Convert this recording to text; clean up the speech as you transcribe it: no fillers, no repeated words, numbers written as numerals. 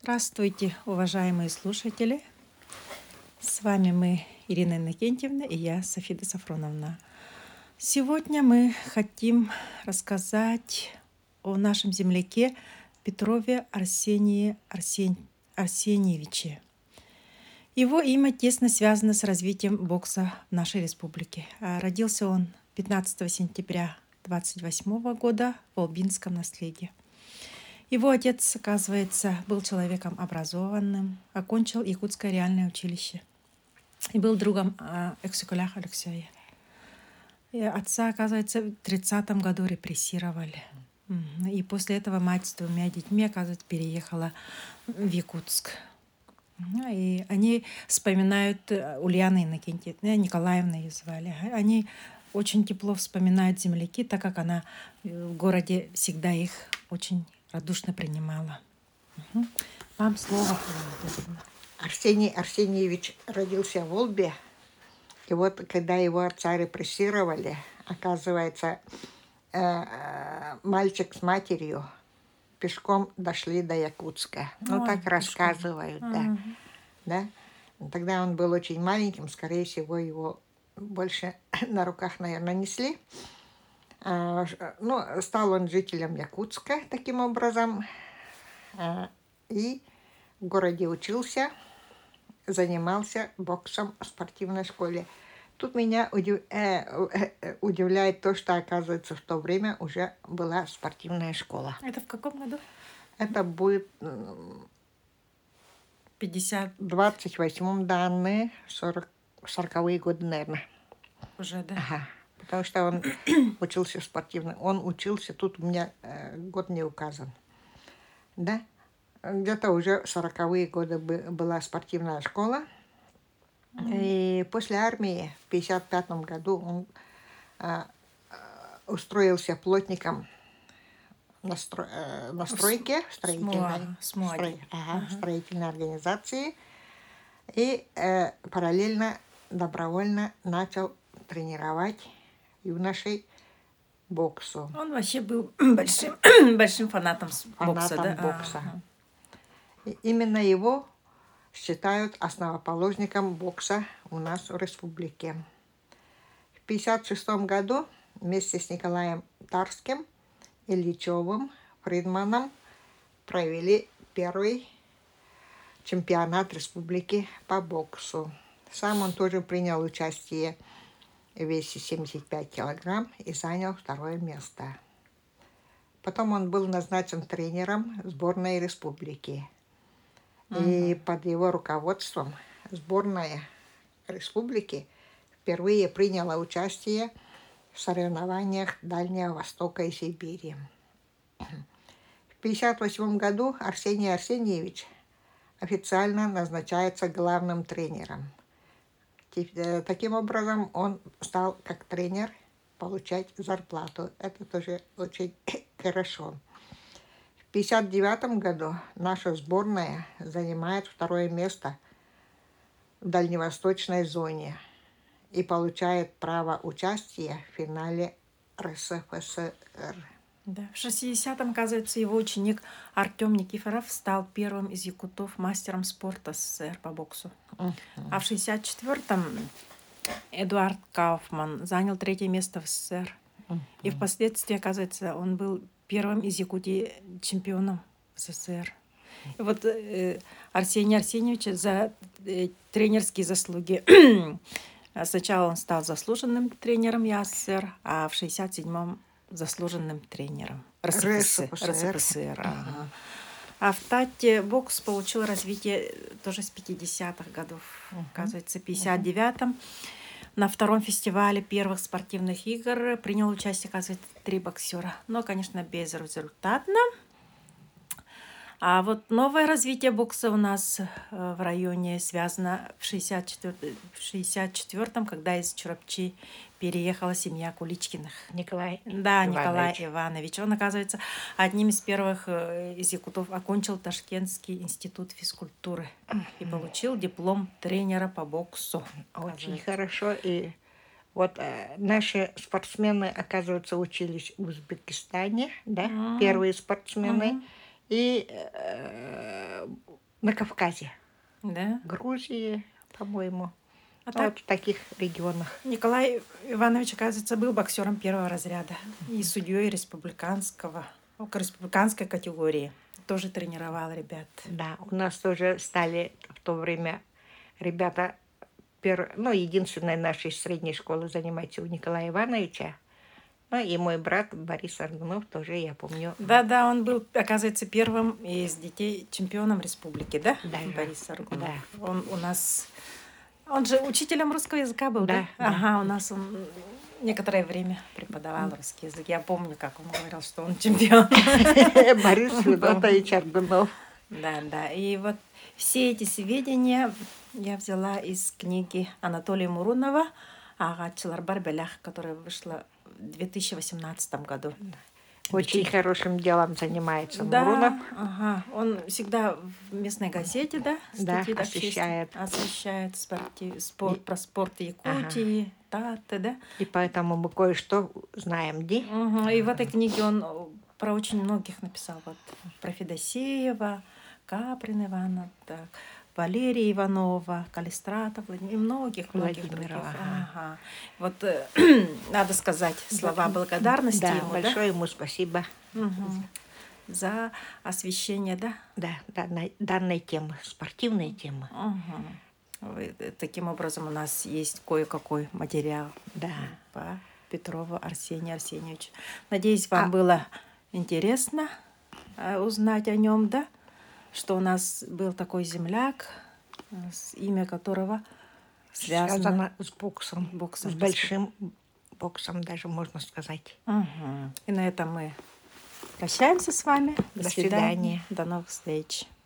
Здравствуйте, уважаемые слушатели. С вами мы, Ирина Иннокентьевна, и я, Софида Сафроновна. Сегодня мы хотим рассказать о нашем земляке Петрове Арсении Арсеньевиче. Его имя тесно связано с развитием бокса в нашей республике. Родился он 15 сентября 1928 года в Волбинском Наследии. Его отец, оказывается, был человеком образованным, окончил Якутское реальное училище и был другом Эксикулях Алексея. И отца, оказывается, в 30-м году репрессировали. И после этого мать с двумя детьми, оказывается, переехала в Якутск. И они вспоминают Ульяна Иннокентьевна, Николаевна ее звали. Они очень тепло вспоминают земляки, так как она в городе всегда их очень радушно принимала. Вам слово. Арсений Арсеньевич родился в Волбе. И вот когда его отца репрессировали, оказывается, мальчик с матерью пешком дошли до Якутска. Так рассказывают, да. Тогда он был очень маленьким, скорее всего, его больше на руках, наверное, несли. Стал он жителем Якутска таким образом. И в городе учился, занимался боксом в спортивной школе. Тут меня удивляет то, что, оказывается, в то время уже была спортивная школа. Это в каком году? Это будет 28-м, данные, 40-е годы, наверное. Уже, да? Ага. Потому что он учился спортивно. Он учился, тут у меня год не указан. Да? Где-то уже в 40-е годы была спортивная школа. И после армии в 1955 году он устроился плотником на стройке, строительной организации. И параллельно, добровольно начал тренировать юношей боксу. Он вообще был большим фанатом бокса. Бокса. И именно его считают основоположником бокса у нас в республике. В 1956 году вместе с Николаем Тарским, Ильичевым, Фридманом провели первый чемпионат республики по боксу. Сам он тоже принял участие в весе 75 килограмм и занял 2-е место. Потом он был назначен тренером сборной республики. И под его руководством сборная республики впервые приняла участие в соревнованиях Дальнего Востока и Сибири. В 1958 году Арсений Арсеньевич официально назначается главным тренером. Таким образом, он стал как тренер получать зарплату. Это тоже очень хорошо. В 1959 году наша сборная занимает 2-е место в дальневосточной зоне и получает право участия в финале РСФСР. Да. В 60-м, оказывается, его ученик Артем Никифоров стал первым из якутов мастером спорта СССР по боксу. А в 64-м Эдуард Кауфман занял 3-е место в СССР. И впоследствии, оказывается, он был первым из Якутии чемпионом СССР. И вот Арсений Арсеньевич за тренерские заслуги. Сначала он стал заслуженным тренером ЯССР, а в 67-м заслуженным тренером РСФСР. А в Тате бокс получил развитие тоже с 50-х годов. Оказывается, в 59-м на 2-м фестивале первых спортивных игр принял участие, оказывается, 3 боксера. Но, конечно, безрезультатно. А вот новое развитие бокса у нас в районе связано в 64-м, когда из Чурапчи переехала семья Куличкиных. Николай Иванович. Он, оказывается, одним из первых из якутов окончил Ташкентский институт физкультуры и получил диплом тренера по боксу. Очень хорошо. И вот наши спортсмены, оказывается, учились в Узбекистане, да, первые спортсмены. И На Кавказе. Да? Грузии, по-моему. А Ну, так вот в таких регионах. Николай Иванович, оказывается, был боксером первого разряда и судьей республиканской категории. Тоже тренировал ребят. Да, у нас тоже стали в то время ребята, единственной нашей средней школы занимается у Николая Ивановича. Ну, и мой брат Борис Аргунов тоже, я помню. Да, он был, оказывается, первым из детей чемпионом республики, да? Да, Борис Аргунов. да. Он у нас... Он же учителем русского языка был, да? Да, да. Ага, у нас он некоторое время преподавал русский язык. Я помню, как он говорил, что он чемпион. Борис Федотович Аргунов. Да. И вот все эти сведения я взяла из книги Анатолия Мурунова «Ағатшылар бар бәлях», которая вышла в 2018 году. Очень хорошим делом занимается Да, Мурунов. ага. Он всегда в местной газете, да, Да, статьи освещает. освещает про спорт Якутии, Таты, да. И поэтому мы кое-что знаем, где. Мгм. И в этой книге он про очень многих написал. Вот про Федосеева, Каприн Ивана, так, Валерия Иванова, Калистрата Владимира и многих других. Владимирова, Ага. Вот надо сказать слова благодарности Да, ему, да? большое ему спасибо. Мгм. За освещение, да? Да, данной темы, спортивной темы. Мгм. Таким образом, у нас есть кое-какой материал Да. по Петрову Арсению Арсеньевичу. Надеюсь, вам было интересно узнать о нем, да? Что у нас был такой земляк, имя которого связано Связано с боксом. боксом. С большим боксом даже, можно сказать. Мгм. И на этом мы прощаемся с вами. До свидания. До новых встреч.